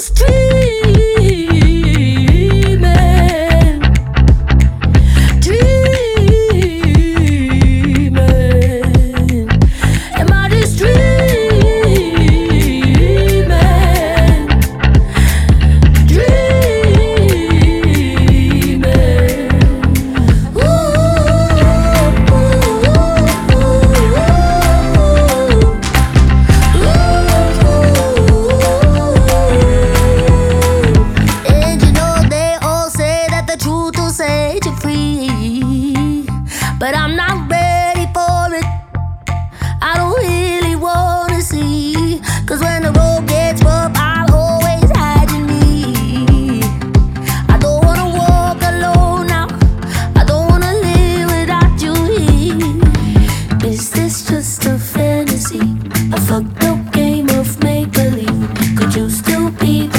just dreaming? Dreaming? Am I just dreaming? Dreaming? Ooh, and you know they all say that the truth will set you free, but I'm not ready for it. I don't really wanna see, 'cause when the road gets rough, I'll always hide in me. I don't wanna walk alone now. I don't wanna live without you here. Is this just a fantasy? A fucked up game of make-believe? Could you still be